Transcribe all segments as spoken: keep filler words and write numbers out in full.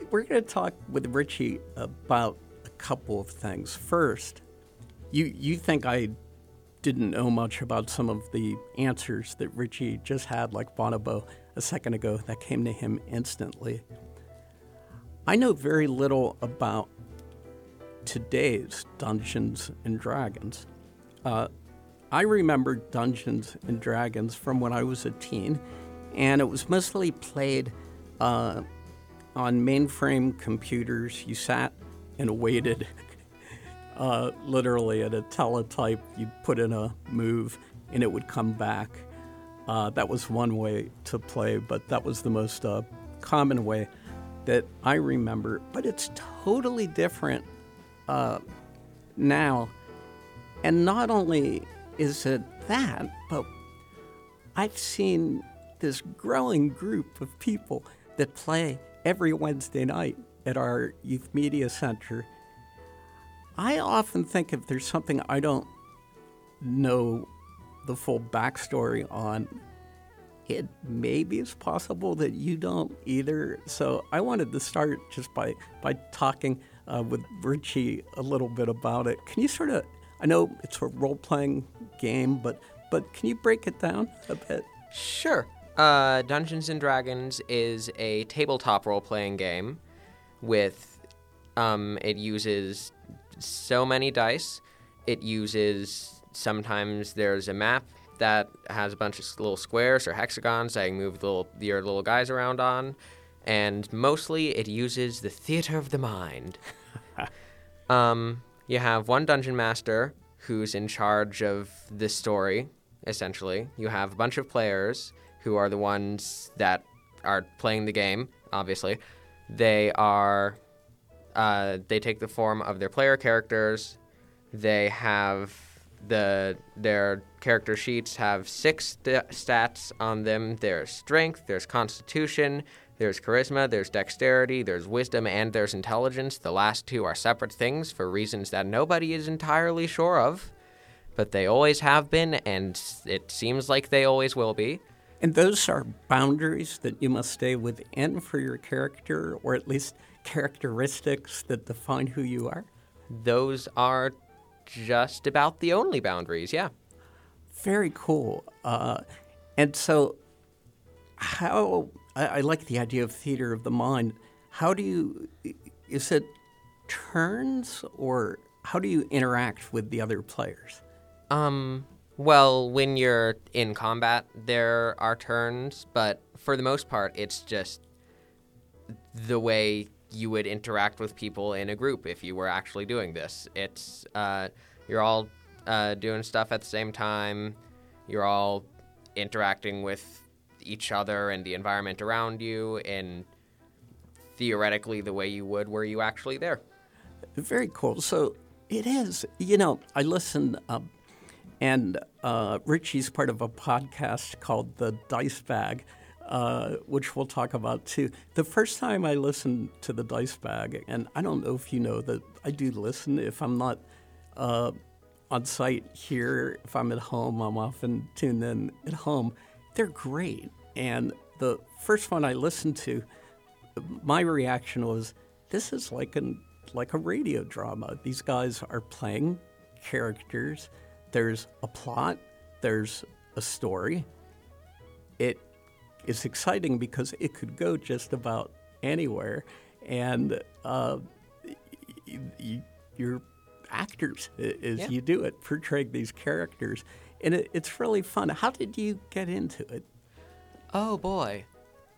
we're going to talk with Richie about a couple of things. First, you you think I didn't know much about some of the answers that Richie just had, like Bonobo a second ago, that came to him instantly. I know very little about today's Dungeons and Dragons. Uh, I remember Dungeons and Dragons from when I was a teen, and it was mostly played uh, on mainframe computers. You sat and waited, uh, literally at a teletype. You'd put in a move, and it would come back. Uh, that was one way to play, but that was the most uh, common way that I remember. But it's totally different uh, now. And not only is it that, but I've seen this growing group of people that play every Wednesday night at our Youth Media Center. I often think if there's something I don't know the full backstory on, it maybe is possible that you don't either. So I wanted to start just by, by talking uh, with Richie a little bit about it. Can you sort of, I know it's a role-playing game, but but can you break it down a bit? Sure. Uh, Dungeons and Dragons is a tabletop role-playing game with, um, it uses so many dice. It uses, sometimes there's a map that has a bunch of little squares or hexagons that you move little, your little guys around on. And mostly it uses the theater of the mind. um, you have one dungeon master who's in charge of the story, essentially. You have a bunch of players who are the ones that are playing the game, obviously. They are, uh, they take the form of their player characters. They have the, their character sheets have six st- stats on them. There's strength, there's constitution, there's charisma, there's dexterity, there's wisdom, and there's intelligence. The last two are separate things for reasons that nobody is entirely sure of, but they always have been, and it seems like they always will be. And those are boundaries that you must stay within for your character, or at least characteristics that define who you are? Those are just about the only boundaries, yeah. Very cool. Uh, and so how, I, I like the idea of theater of the mind. How do you, is it turns, or how do you interact with the other players? Um... Well, when you're in combat, there are turns, but for the most part, it's just the way you would interact with people in a group if you were actually doing this. It's, uh, you're all uh, doing stuff at the same time, you're all interacting with each other and the environment around you in theoretically the way you would were you actually there. Very cool. So it is, you know, I listen... Um, And uh, Richie's part of a podcast called The Dice Bag, uh, which we'll talk about too. The first time I listened to The Dice Bag, and I don't know if you know that I do listen. If I'm not uh, on site here, if I'm at home, I'm often tuned in at home. They're great. And the first one I listened to, my reaction was, this is like, an, like a radio drama. These guys are playing characters. There's a plot, there's a story. It is exciting because it could go just about anywhere, and uh, y- y- you're actors as yeah. you do it, portraying these characters, and it, it's really fun. How did you get into it? Oh, boy.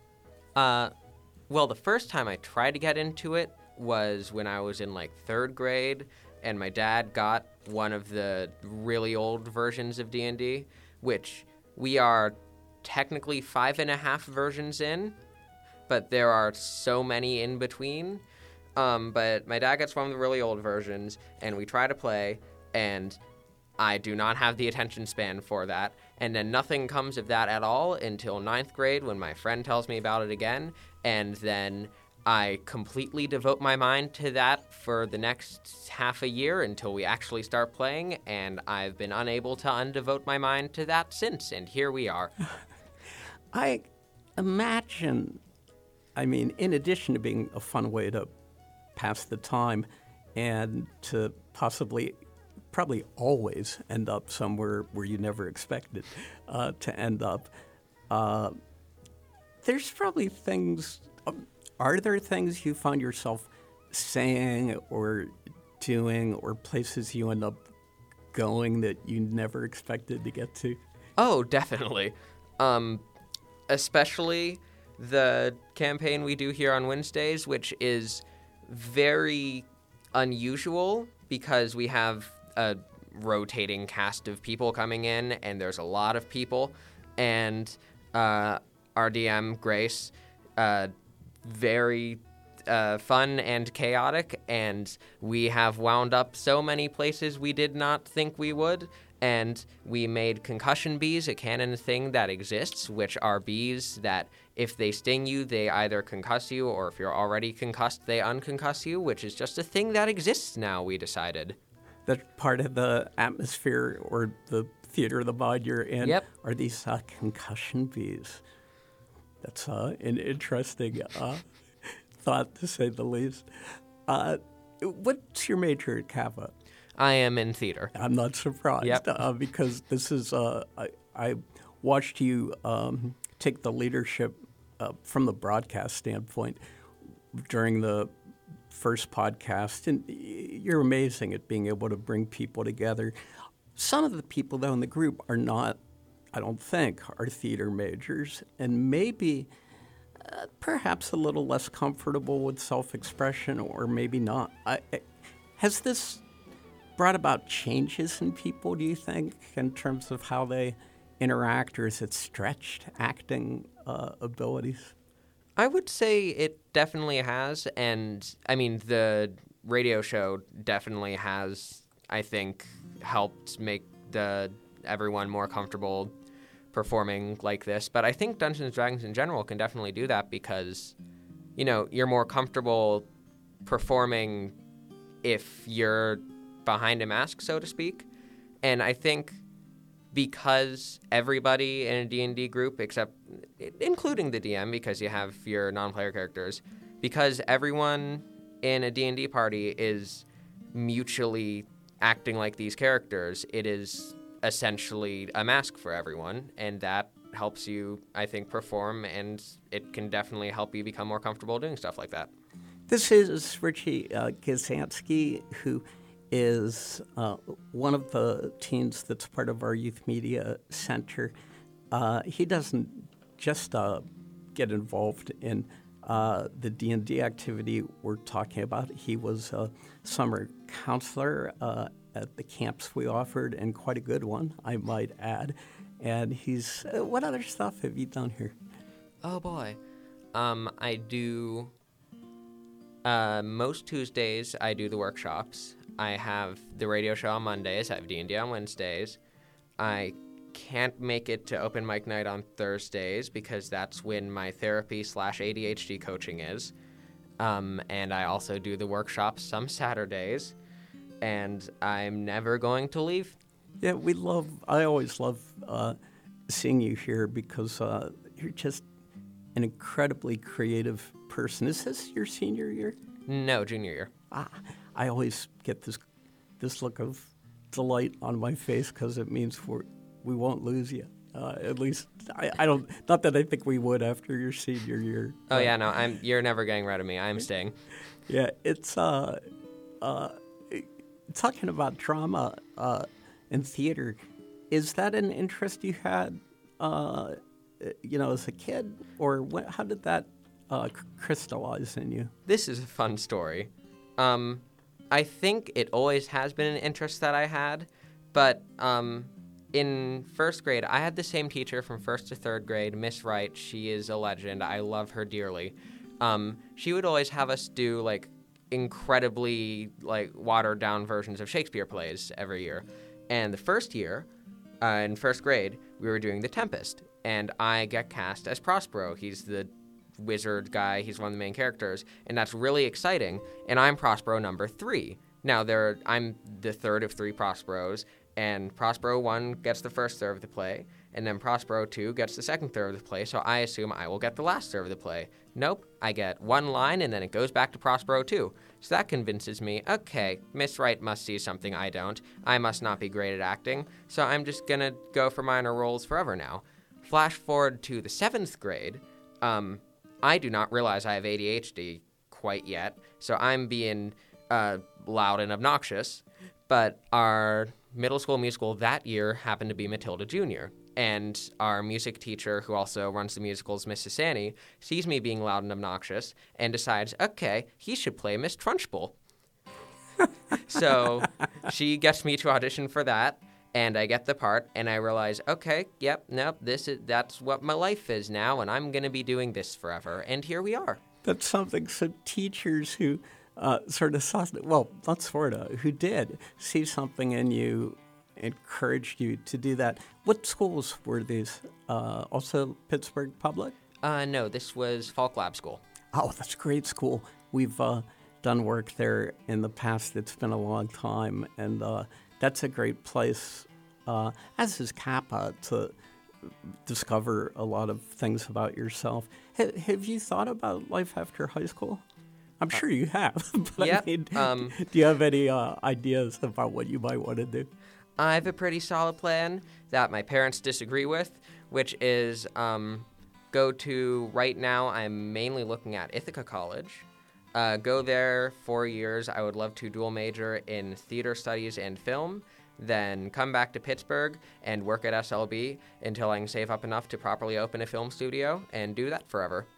Uh, well, the first time I tried to get into it was when I was in, like, third grade, and my dad got one of the really old versions of D and D, which we are technically five and a half versions in, but there are so many in between. Um, but my dad gets one of the really old versions, and we try to play, and I do not have the attention span for that. And then nothing comes of that at all until ninth grade when my friend tells me about it again, and then I completely devote my mind to that for the next half a year until we actually start playing, and I've been unable to undevote my mind to that since, and here we are. I imagine I mean, in addition to being a fun way to pass the time and to possibly, probably always end up somewhere where you never expected uh, to end up, uh, there's probably things, um, are there things you find yourself saying or doing or places you end up going that you never expected to get to? Oh, definitely. Um, especially the campaign we do here on Wednesdays, which is very unusual because we have a rotating cast of people coming in, and there's a lot of people. And uh, our D M, Grace, uh, very uh, fun and chaotic, and we have wound up so many places we did not think we would. And we made concussion bees a canon thing that exists, which are bees that if they sting you, they either concuss you, or if you're already concussed, they unconcuss you, which is just a thing that exists now, we decided. That's part of the atmosphere or the theater of the mind you're in. Yep. Are these uh, concussion bees? That's uh, an interesting uh, thought, to say the least. Uh, what's your major at Cava? I am in theater. I'm not surprised, Yep. uh, because this is, uh, I, I watched you um, take the leadership uh, from the broadcast standpoint during the first podcast, and you're amazing at being able to bring people together. Some of the people, though, in the group are not, I don't think, are theater majors, and maybe uh, perhaps a little less comfortable with self-expression, or maybe not. I, I, has this brought about changes in people, do you think, in terms of how they interact, or is it stretched acting uh, abilities? I would say it definitely has, and I mean, the radio show definitely has, I think, helped make the everyone more comfortable performing like this. But I think Dungeons and Dragons in general can definitely do that because, you know, you're more comfortable performing if you're behind a mask, so to speak. And I think because everybody in a D and D group, except including the D M, because you have your non-player characters, because everyone in a D and D party is mutually acting like these characters, it is essentially a mask for everyone, and that helps you, I think, perform, and it can definitely help you become more comfortable doing stuff like that. This is Richie uh, Gazansky, who is uh, one of the teens that's part of our Youth Media Center. Uh, he doesn't just uh, get involved in uh, the D and D activity we're talking about. He was a summer counselor uh, at the camps we offered, and quite a good one, I might add. And he's, uh, what other stuff have you done here? Oh boy. Um, I do, uh, most Tuesdays I do the workshops. I have the radio show on Mondays. I have D and D on Wednesdays. I can't make it to open mic night on Thursdays because that's when my therapy slash A D H D coaching is. Um, and I also do the workshops some Saturdays. And I'm never going to leave. Yeah, we love, I always love uh, seeing you here because uh, you're just an incredibly creative person. Is this your senior year? No, junior year. Ah, I always get this this look of delight on my face because it means we're, we won't lose you. Uh, at least, I, I don't, not that I think we would after your senior year. Oh, yeah, no, I'm. You're never getting rid of me. I'm staying. Yeah, it's, uh, uh, talking about drama uh, and theater, is that an interest you had, uh, you know, as a kid? Or when, how did that uh, crystallize in you? This is a fun story. Um, I think it always has been an interest that I had, but um, in first grade, I had the same teacher from first to third grade, Miss Wright. She is a legend. I love her dearly. Um, she would always have us do, like, incredibly, like, watered-down versions of Shakespeare plays every year. And the first year, uh, in first grade, we were doing The Tempest, and I get cast as Prospero. He's the wizard guy. He's one of the main characters, and that's really exciting. And I'm Prospero number three. Now, there, I'm the third of three Prosperos, and Prospero one gets the first third of the play, and then Prospero two gets the second third of the play, so I assume I will get the last third of the play. Nope, I get one line and then it goes back to Prospero two. So that convinces me, okay, Miss Wright must see something I don't. I must not be great at acting, so I'm just gonna go for minor roles forever now. Flash forward to the seventh grade. Um, I do not realize I have A D H D quite yet, so I'm being uh, loud and obnoxious. But our middle school musical that year happened to be Matilda Junior And our music teacher, who also runs the musicals, Miss Sasani, sees me being loud and obnoxious and decides, okay, he should play Miss Trunchbull. So she gets me to audition for that, and I get the part, and I realize, okay, yep, nope, this is that's what my life is now, and I'm going to be doing this forever. And here we are. That's something so teachers who uh, sort of saw, well, not sort of, who did see something in you, encouraged you to do that. What schools were these? Uh, also Pittsburgh Public? Uh, no, this was Falk Lab School. Oh, that's a great school. We've uh, done work there in the past. It's been a long time, and uh, that's a great place, uh, as is Kappa, to discover a lot of things about yourself. H- have you thought about life after high school? I'm sure you have. But Yep, I mean, um, do you have any uh, ideas about what you might want to do? I have a pretty solid plan that my parents disagree with, which is um, go to, right now, I'm mainly looking at Ithaca College. Uh, go there four years. I would love to dual major in theater studies and film, then come back to Pittsburgh and work at S L B until I can save up enough to properly open a film studio and do that forever.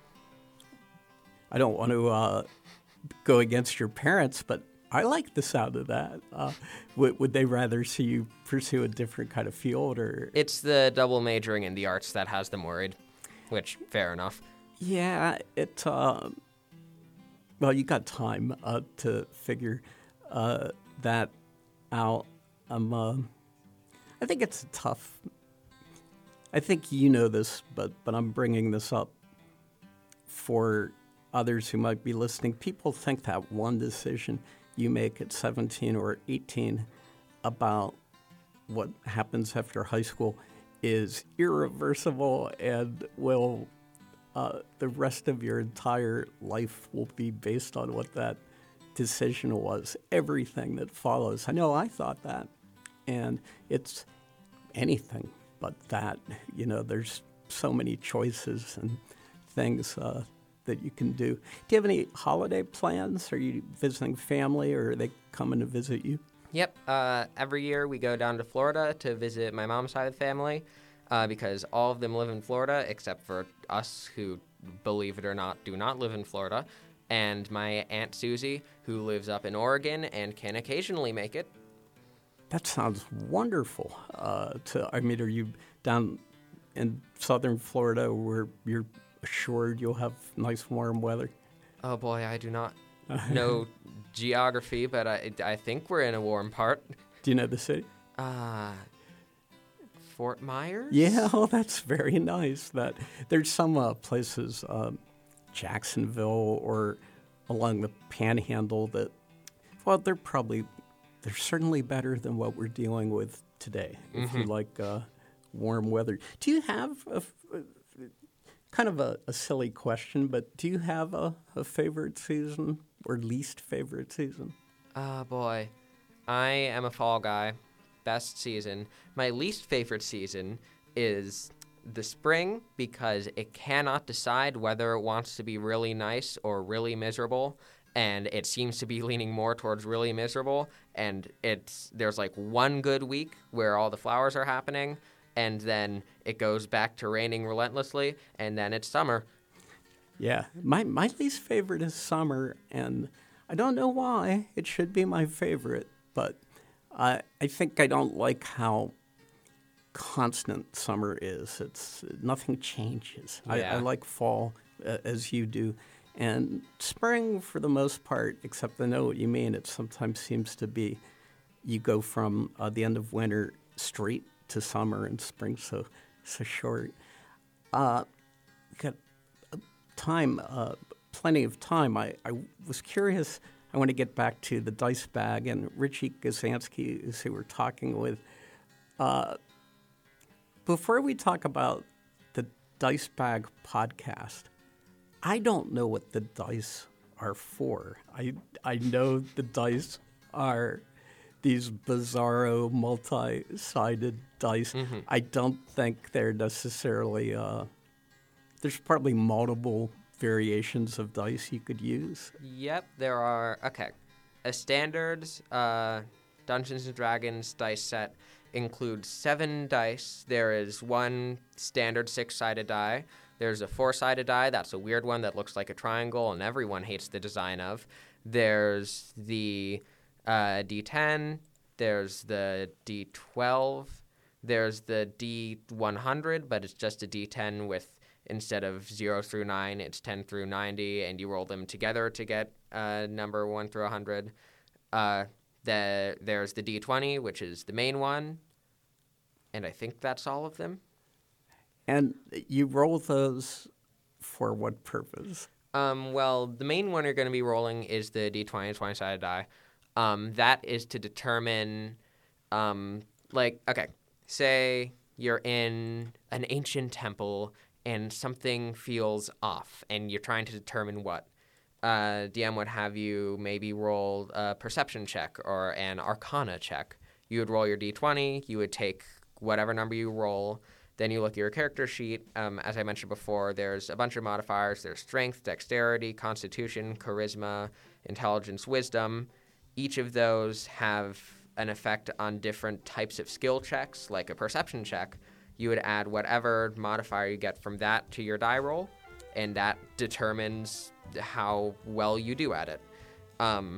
I don't want to uh, go against your parents, but I like the sound of that. Uh, would, would they rather see you pursue a different kind of field, or? It's the double majoring in the arts that has them worried, which, fair enough. Yeah, it. Uh, well, you got time uh, to figure uh, that out. Um, uh, I think it's tough. I think you know this, but but I'm bringing this up for others who might be listening. People think that one decision you make at seventeen or eighteen about what happens after high school is irreversible and will uh, the rest of your entire life will be based on what that decision was. Everything that follows. I know I thought that, and it's anything but that. You know, there's so many choices and things uh, that you can do. Do you have any holiday plans? Are you visiting family, or are they coming to visit you? Yep. Uh, every year we go down to Florida to visit my mom's side of the family uh, because all of them live in Florida except for us who, believe it or not, do not live in Florida, and my Aunt Susie who lives up in Oregon and can occasionally make it. That sounds wonderful. Uh, to I mean, are you down in southern Florida where you're assured you'll have nice warm weather? Oh boy, I do not know geography, but I, I think we're in a warm part. Do you know the city? Uh, Fort Myers? Yeah, oh, that's very nice. That there's some uh, places, um, Jacksonville or along the Panhandle, that, well, they're probably, they're certainly better than what we're dealing with today. Mm-hmm. If you like uh, warm weather, do you have a, a kind of a, a silly question, but do you have a, a favorite season or least favorite season? Oh, boy. I am a fall guy. Best season. My least favorite season is the spring because it cannot decide whether it wants to be really nice or really miserable, and it seems to be leaning more towards really miserable, and it's there's like one good week where all the flowers are happening, and then it goes back to raining relentlessly, and then it's summer. Yeah, my my least favorite is summer, and I don't know why. It should be my favorite, but I I think I don't like how constant summer is. It's nothing changes. Yeah. I, I like fall uh, as you do, and spring for the most part. Except I know what you mean. It sometimes seems to be you go from uh, the end of winter straight to summer, and spring so so short. Uh, got time, uh, plenty of time. I, I was curious. I want to get back to the Dice Bag and Richie Gazansky, is who we're talking with. Uh, before we talk about the Dice Bag podcast, I don't know what the dice are for. I I know the dice are these bizarro multi-sided dice. Mm-hmm. I don't think they're necessarily. Uh, there's probably multiple variations of dice you could use. Yep, there are. Okay, a standard uh, Dungeons and Dragons dice set includes seven dice. There is one standard six-sided die. There's a four-sided die. That's a weird one that looks like a triangle, and everyone hates the design of. There's the uh, D ten. There's the D twelve. There's the D one hundred, but it's just a D ten with, instead of zero through nine, it's ten through ninety, and you roll them together to get uh, number one through one hundred. Uh, the, there's the D twenty, which is the main one, and I think that's all of them. And you roll those for what purpose? Um, well, the main one you're going to be rolling is the D twenty, twenty-sided die. Um, that is to determine, um, like, okay, say you're in an ancient temple and something feels off, and you're trying to determine what. Uh, D M would have you maybe roll a perception check or an arcana check. You would roll your D twenty, you would take whatever number you roll, then you look at your character sheet. Um, as I mentioned before, there's a bunch of modifiers. There's strength, dexterity, constitution, charisma, intelligence, wisdom. Each of those have an effect on different types of skill checks, like a perception check. You would add whatever modifier you get from that to your die roll, and that determines how well you do at it. Um,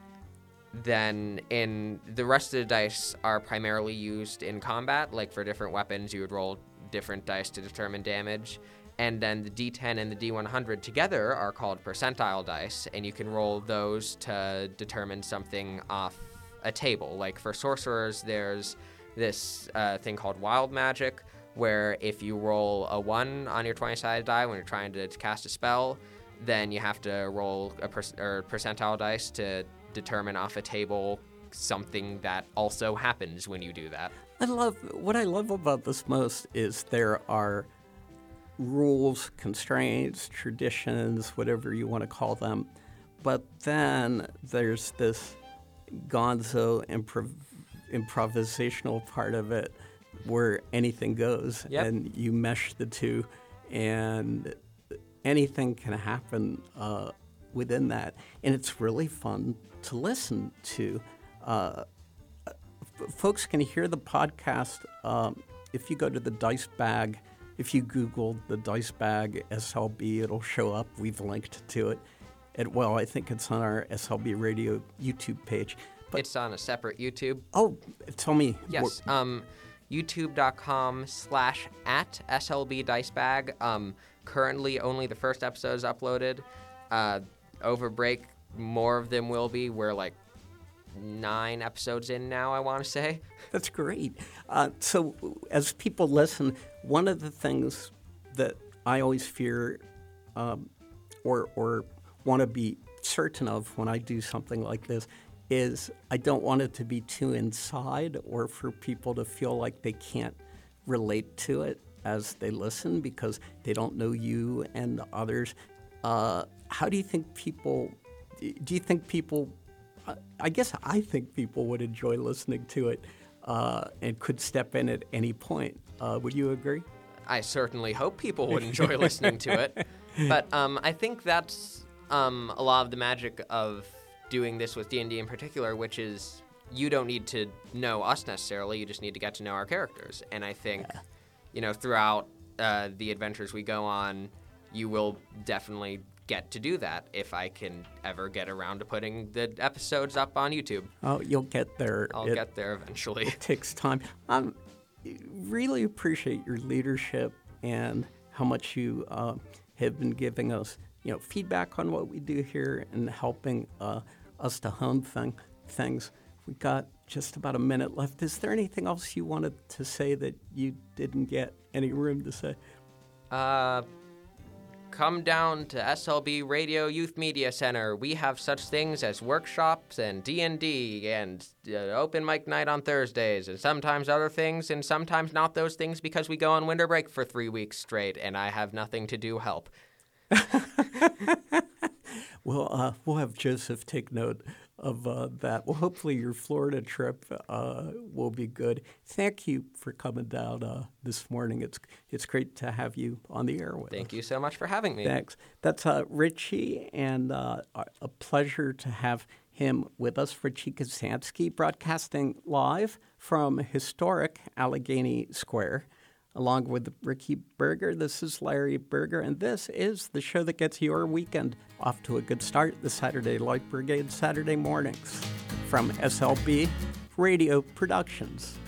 then in the rest of the dice are primarily used in combat. Like for different weapons, you would roll different dice to determine damage. And then the D ten and the D one hundred together are called percentile dice, and you can roll those to determine something off a table. Like for sorcerers, there's this uh, thing called wild magic, where if you roll a one on your twenty-sided die when you're trying to cast a spell, then you have to roll a per- or percentile dice to determine off a table something that also happens when you do that. I love what I love about this most is there are rules, constraints, traditions, whatever you want to call them, but then there's this gonzo improv- improvisational part of it where anything goes. Yep. And you mesh the two, and anything can happen uh, within that, and it's really fun to listen to. Uh, f- folks can hear the podcast um, if you go to the Dice Bag. If you Google the Dice Bag S L B, it'll show up. We've linked to it. It well, I think it's on our S L B Radio YouTube page. But, it's on a separate YouTube. Oh, tell me. Yes. What, um, YouTube.com slash at SLB Dicebag. Um, currently, only the first episode is uploaded. Uh, over break, more of them will be. We're like nine episodes in now, I want to say. That's great. Uh, so as people listen, one of the things that I always fear um, or, or want to be certain of when I do something like this is I don't want it to be too inside or for people to feel like they can't relate to it as they listen because they don't know you and others. Uh, how do you think people, do you think people, I guess I think people would enjoy listening to it uh, and could step in at any point. Uh, would you agree? I certainly hope people would enjoy listening to it. But um, I think that's um, a lot of the magic of doing this with D and D in particular, which is you don't need to know us necessarily. You just need to get to know our characters. And I think, yeah. you know, throughout uh, the adventures we go on, you will definitely get to do that if I can ever get around to putting the episodes up on YouTube. Oh, you'll get there. I'll it, get there eventually. It takes time. Um, really appreciate your leadership and how much you uh, have been giving us, you know, feedback on what we do here and helping uh, us to hone thing, things. We got just about a minute left. Is there anything else you wanted to say that you didn't get any room to say? Uh, come down to S L B Radio Youth Media Center. We have such things as workshops and D and D and uh, open mic night on Thursdays and sometimes other things and sometimes not those things because we go on winter break for three weeks straight and I have nothing to do help. Well, uh, we'll have Joseph take note of uh, that. Well, hopefully your Florida trip uh, will be good. Thank you for coming down uh, this morning. It's it's great to have you on the air with Thank us. you so much for having me. Thanks. That's uh, Richie, and uh, a pleasure to have him with us. Richie Kazansky, broadcasting live from historic Allegheny Square. Along with Ricky Berger, this is Larry Berger, and this is the show that gets your weekend off to a good start, the Saturday Light Brigade Saturday mornings from S L B Radio Productions.